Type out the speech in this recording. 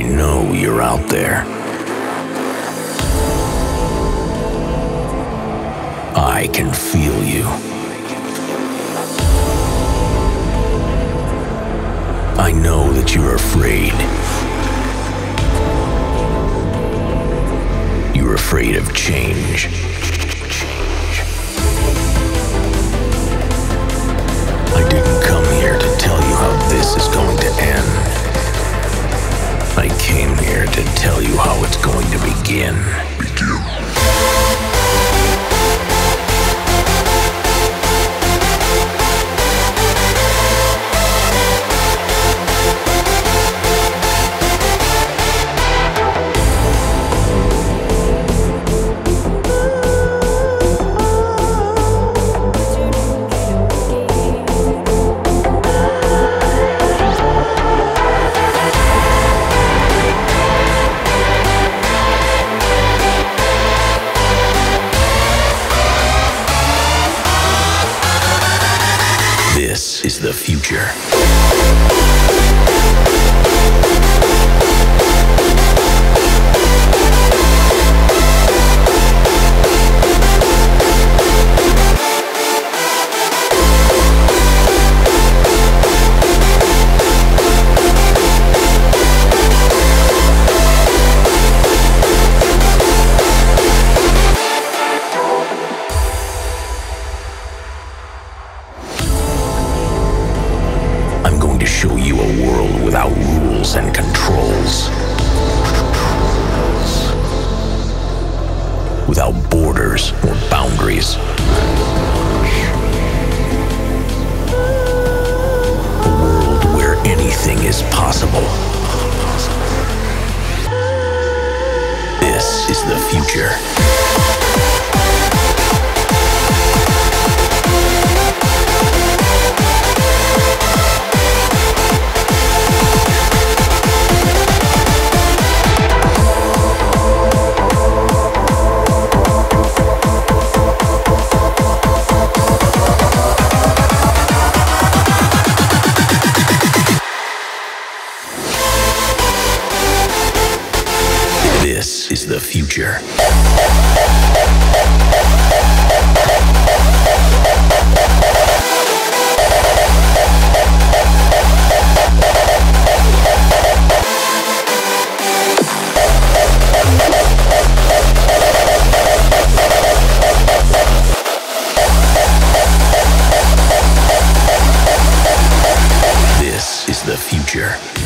know you're out there. I can feel you. I know that you're afraid. You're afraid of change. I didn't come here to tell you how this is going to end. I came here to tell you how it's going to begin. This is the future. To show you a world without rules and controls, without borders or boundaries. A world where anything is possible. This is the future. This is the future. This is the future.